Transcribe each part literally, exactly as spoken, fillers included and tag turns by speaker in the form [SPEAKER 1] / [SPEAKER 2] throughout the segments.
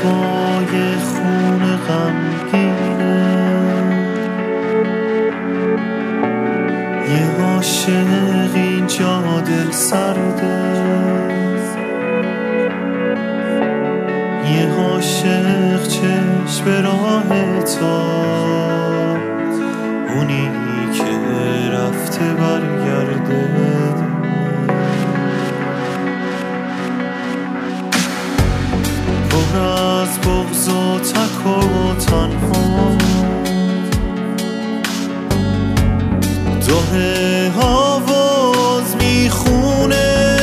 [SPEAKER 1] هوای خون غمگینه، یه عاشق اینجا دل سرده، یه عاشق چشم به راه تا اونی که رفته برگرده. پر از بغض و تک و تنها، داه آواز میخونه،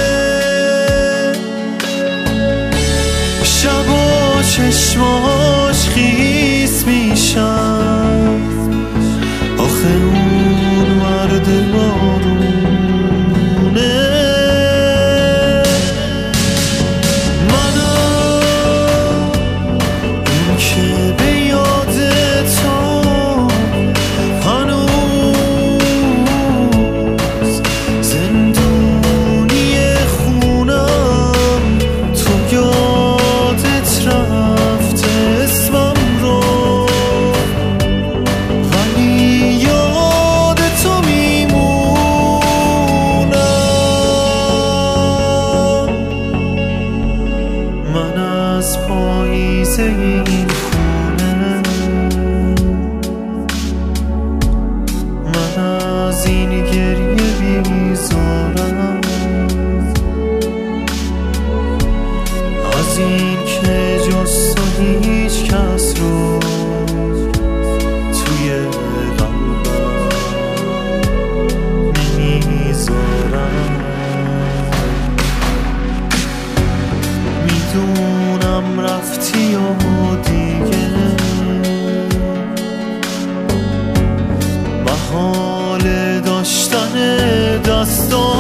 [SPEAKER 1] شبا چشماش خیس میشن، آخه اون مرد بارونه. منم اون که به یاد تو هنوز زندونی خونم، تو یادت رفته اسمم رو، ولی یاد تو میمونم. من از پاییز این خونه، من از این گریه بیزارم، از این که جز تو هیچ کس رو توی قلبم نمیذارم. میدونم رفتی و دیگه محال داشتن دستا